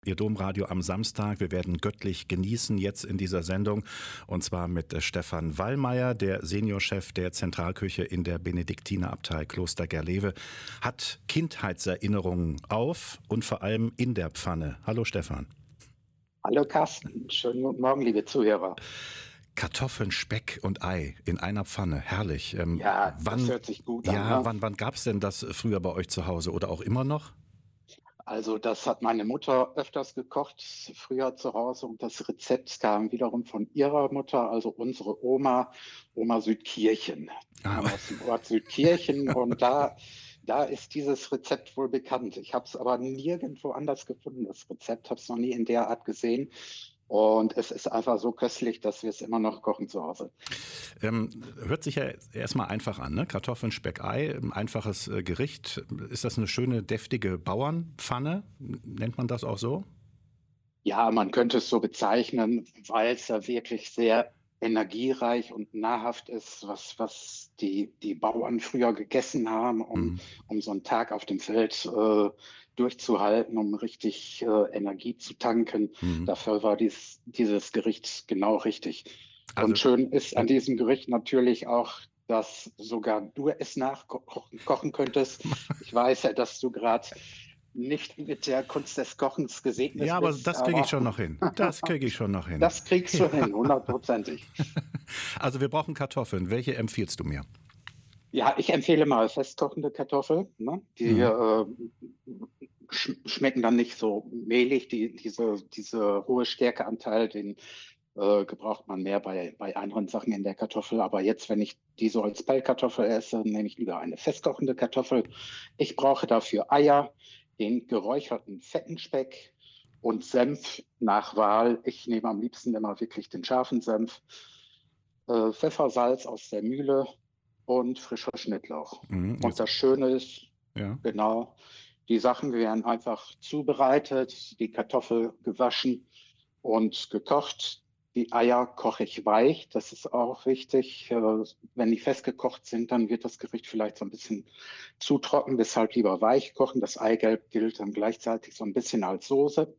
Ihr Domradio am Samstag. Wir werden göttlich genießen jetzt in dieser Sendung. Und zwar mit Stefan Wallmeier, der Seniorchef der Zentralküche in der Benediktinerabtei Kloster Gerlewe, hat Kindheitserinnerungen auf und vor allem in der Pfanne. Hallo Stefan. Hallo Carsten, schönen guten Morgen, liebe Zuhörer. Kartoffeln, Speck und Ei in einer Pfanne, herrlich. Ja, das hört sich gut an. Ja, Ne? wann gab es denn das früher bei euch zu Hause oder auch immer noch? Also das hat meine Mutter öfters gekocht, früher zu Hause. Und das Rezept kam wiederum von ihrer Mutter, also unsere Oma Südkirchen. Die Ah, kam aus dem Ort Südkirchen und da ist dieses Rezept wohl bekannt. Ich habe es aber nirgendwo anders gefunden, das Rezept, habe es noch nie in der Art gesehen. Und es ist einfach so köstlich, dass wir es immer noch kochen zu Hause. hört sich ja erstmal einfach an, ne? Kartoffeln, Speck, Ei, ein einfaches Gericht. Ist das eine schöne, deftige Bauernpfanne? Nennt man das auch so? Ja, man könnte es so bezeichnen, weil es ja wirklich sehr energiereich und nahrhaft ist, was die Bauern früher gegessen haben, Mhm. um so einen Tag auf dem Feld durchzuhalten, um richtig Energie zu tanken. Mhm. Dafür war dieses Gericht genau richtig. Und Also, schön ist ja. an diesem Gericht natürlich auch, dass sogar du es nachkochen könntest. Ich weiß ja, dass du gerade nicht mit der Kunst des Kochens Ja, gesegnet aber bist, das kriege ich aber schon noch hin. Das kriege ich schon noch hin. das kriegst du hin, hundertprozentig. Also wir brauchen Kartoffeln. Welche empfiehlst du mir? Ja, ich empfehle mal festkochende Kartoffeln. Ne? Die Mhm. schmecken dann nicht so mehlig. Diese hohe Stärkeanteil, den gebraucht man mehr bei anderen Sachen in der Kartoffel. Aber jetzt, wenn ich die so als Pellkartoffel esse, nehme ich lieber eine festkochende Kartoffel. Ich brauche dafür Eier, den geräucherten fetten Speck und Senf nach Wahl. Ich nehme am liebsten immer wirklich den scharfen Senf, Pfeffer, Salz aus der Mühle und frischer Schnittlauch. Mhm. Und das Schöne ist, Ja. genau, die Sachen werden einfach zubereitet, die Kartoffel gewaschen und gekocht. Die Eier koche ich weich, das ist auch wichtig. Wenn die festgekocht sind, dann wird das Gericht vielleicht so ein bisschen zu trocken, deshalb lieber weich kochen. Das Eigelb gilt dann gleichzeitig so ein bisschen als Soße.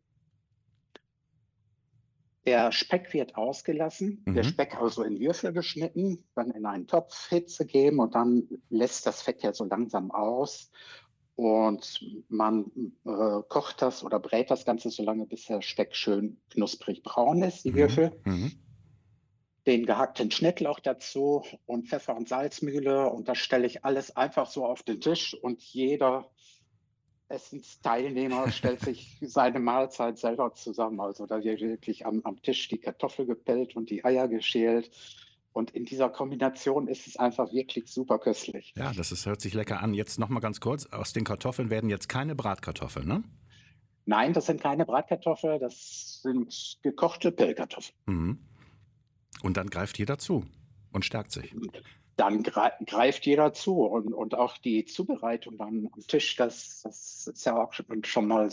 Der Speck wird ausgelassen, der Mhm. Speck also in Würfel geschnitten, dann in einen Topf Hitze geben und dann lässt das Fett ja so langsam aus und man kocht das oder brät das Ganze so lange, bis der Speck schön knusprig braun ist, die Mhm. Würfel. Mhm. Den gehackten Schnittlauch dazu und Pfeffer- und Salzmühle und das stelle ich alles einfach so auf den Tisch und jeder Essensteilnehmer stellt sich seine Mahlzeit selber zusammen. Also da wird wirklich am Tisch die Kartoffel gepellt und die Eier geschält. Und in dieser Kombination ist es einfach wirklich super köstlich. Ja, hört sich lecker an. Jetzt noch mal ganz kurz. Aus den Kartoffeln werden jetzt keine Bratkartoffeln, ne? Nein, das sind keine Bratkartoffeln, das sind gekochte Pellkartoffeln. Mhm. Und dann greift jeder zu und stärkt sich. Dann greift jeder zu und auch die Zubereitung dann am Tisch, das ist ja auch schon mal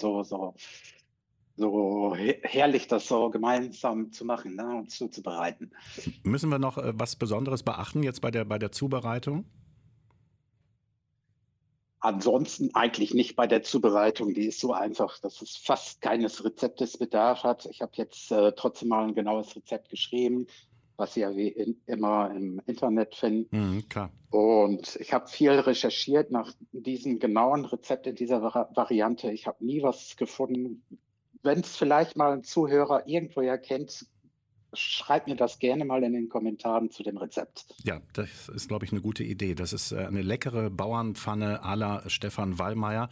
so herrlich, das so gemeinsam zu machen, ne, und zuzubereiten. Müssen wir noch was Besonderes beachten jetzt bei der Zubereitung? Ansonsten eigentlich nicht bei der Zubereitung. Die ist so einfach, dass es fast keines Rezeptes Bedarf hat. Ich habe jetzt trotzdem mal ein genaues Rezept geschrieben, was Sie ja wie immer im Internet finden. Mhm, klar. Und ich habe viel recherchiert nach diesem genauen Rezept in dieser Variante. Ich habe nie was gefunden. Wenn es vielleicht mal ein Zuhörer irgendwoher kennt, schreibt mir das gerne mal in den Kommentaren zu dem Rezept. Ja, das ist, glaube ich, eine gute Idee. Das ist eine leckere Bauernpfanne à la Stefan Wallmeier.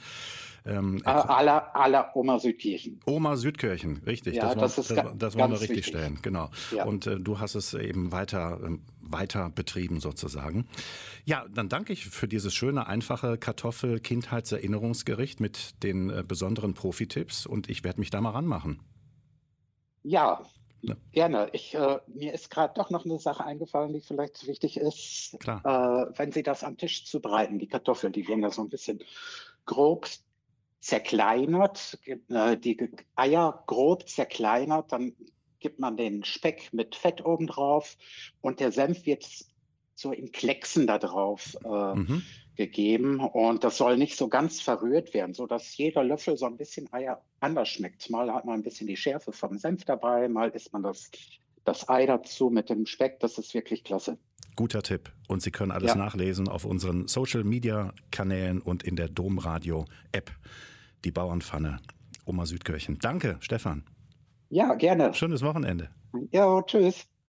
À la Oma Südkirchen. Oma Südkirchen, richtig. Ja, das ist Das wollen wir ganz richtig wichtig. stellen, genau. Ja. Und du hast es eben weiter betrieben sozusagen. Ja, dann danke ich für dieses schöne, einfache Kartoffel-Kindheitserinnerungsgericht mit den besonderen Profi-Tipps und ich werde mich da mal ranmachen. Ja, Ne? gerne. Mir ist gerade doch noch eine Sache eingefallen, die vielleicht wichtig ist. Klar. Wenn Sie das am Tisch zubereiten, die Kartoffeln, die werden ja so ein bisschen grob zerkleinert, die Eier grob zerkleinert, dann gibt man den Speck mit Fett oben drauf und der Senf wird so in Klecksen da drauf Mhm. gegeben und das soll nicht so ganz verrührt werden, sodass jeder Löffel so ein bisschen Eier anders schmeckt. Mal hat man ein bisschen die Schärfe vom Senf dabei, mal isst man das Ei dazu mit dem Speck. Das ist wirklich klasse. Guter Tipp. Und Sie können alles Ja, nachlesen auf unseren Social-Media-Kanälen und in der Domradio-App. Die Bauernpfanne, Oma Südkirchen. Danke, Stefan. ja, gerne. Schönes Wochenende. Ja, tschüss.